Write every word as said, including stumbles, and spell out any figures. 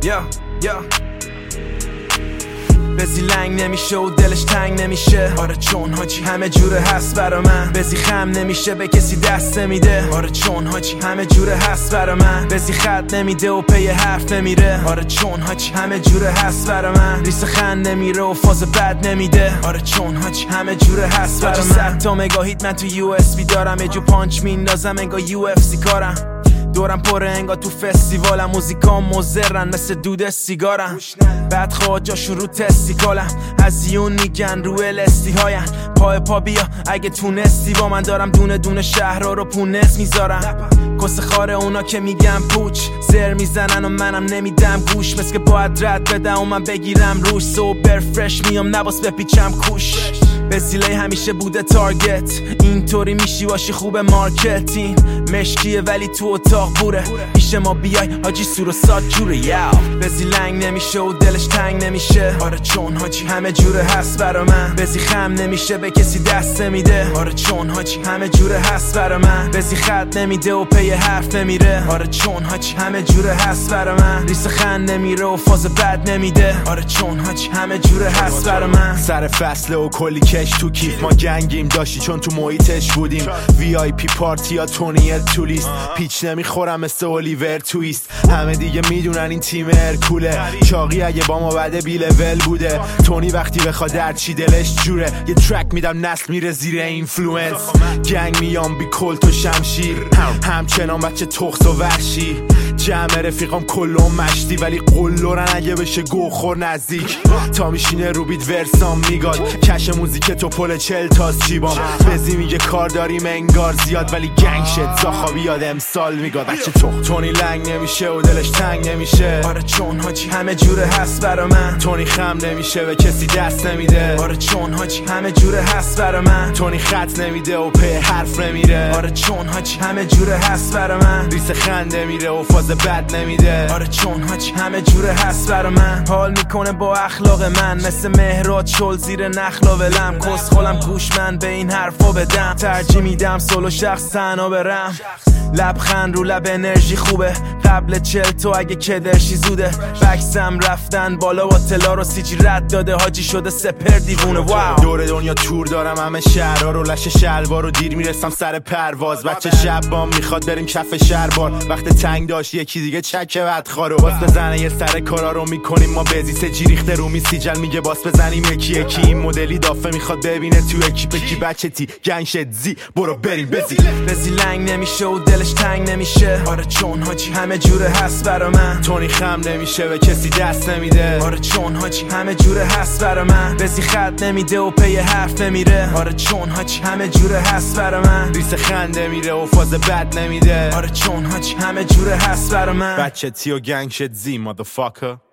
یا یا بزی لنگ نمیشه و دلش تنگ نمیشه. آره چون حاجی همه جوره هست برا من. بزی خم نمیشه به کسی دست نمیده. آره چون حاجی همه جوره هست برا من. بزی خط نمیده و پی حرف نمیره. آره چون حاجی همه جوره هست برا من. ریس خند نمیره و فاز بد نمیده. آره چون حاجی همه جوره هست برا من. صد تا مگاهیت من تو یو اس بی دارم. یه جو پانچ میندازم انگار یو اف سی کارم. دورم پره انگار تو فستیوالم. موزیکام مزرن مثل دود سیگارم. بعد خواجاشون رو تستیکالم. از یون میگن رو الستی هاین. پای پا بیا اگه تونستی با من. دارم دونه دونه شهرها رو پونس میذارم. کس خاره اونا که میگم پوچ زر میزنن و منم نمیدم گوش. مثل که باید رد بدم و من بگیرم روش. سوبر فرش میام نباس بپیچم کوش. بزیله همیشه بوده تارگت. اینطوری میشی باشی خوب مارکتین. مشکیه ولی تو اتاق بوره. پیش ما بیای حاجی سور و سات جوره. یاو بزی لنگ نمیشه و دلش تنگ نمیشه. آره چون حاجی همه جوره هست برا من. بزی خم نمیشه به کسی دست نمیده. آره چون حاجی همه جوره هست برا من. بزی خط نمیده و پی حرف نمیره. آره چون حاجی همه جوره هست برا من. ریس خند نمیره و فاز بد نمیده. آره چون حاجی همه جوره هست برا من. سر فصله و کلی کش تو کیف. ما گنگیم داشتی چون تو محیطش بودیم. وی آی پی پارتی یا تونی تولیست. پیچ نمیخورم مثل اولیور تویست. همه دیگه میدونن این تیم هرکوله. چاقی اگه با ما بده بی لول بوده. تونی وقتی بخواد در چی دلش جوره. یه ترک میدم نسل میره زیر اینفلوئنس. گنگ میام بی کلت و شمشیر. همچنان بچه تخس و وحشی. جمع رفیقام کلهم مشتی ولی قلورن اگه بشه گوخور نزدیک. تا میشینه رو بیت ورسام میگاد. کش موزیک تو پل چل تاز چیبام. بزی میگه کار داریم انگار زیاد ولی گنگ شد زاخابی یاد امسال میگاد. بچه تخ تونی لنگ نمیشه و دلش تنگ نمیشه. آره چون حاجی همه جوره هست برا من. تونی خم نمیشه به کسی دست نمیده. آره چون حاجی همه جوره هست برا من. تونی خط نمیده و پی حرف نمیره. آره چون حاجی همه جوره هست برا من. ریس خنده میره و فاز بد نمیده. آره چون حاجی همه جوره هست برا من. حال میکنه با اخلاق من. مثل مهراد شل زیر نخلا ولم. کس خولم گوش من به این حرفا بدم. ترجیح میدم سولو شخص تنها برم. لبخند رو لب انرژی خوبه. قبل چل تو اگه کدرشی زوده. بکسم رفتن بالا و تلا رو سیجی رد داده. حاجی شده سپر دیوونه. واو دور دنیا تور دارم همه شهرها رو. لش شلوار رو دیر میرسم سر پرواز. بچه شب بام میخواد بریم کف شهربار. وقت تنگ داشت یکی دیگه چکه بدخوارو. باس بزنه یه سر کارا رو میکنیم ما. بزی سجی ریخته رو میسیجل میگه باس بزنیم یکی یکی. این مدلی دافه میخواد ببینه تو اکیپ کی. بچه تی گنگ شد زی برو بریم بزی. بزی لنگ نمیشه و دلش تنگ نمیشه. آره چون حاجی همه جوره هست برا من. تونی خم نمیشه به کسی دست نمیده. آره چون حاجی همه جوره هست برا من. بزی خط نمیده و پی حرف نمیره. آره چون حاجی همه جوره هست برا من. ریس خنده میره و فاز بد نمیده. آره چون حاجی همه جوره هست برا من. بچه تی و گنگ شد زی motherfucker.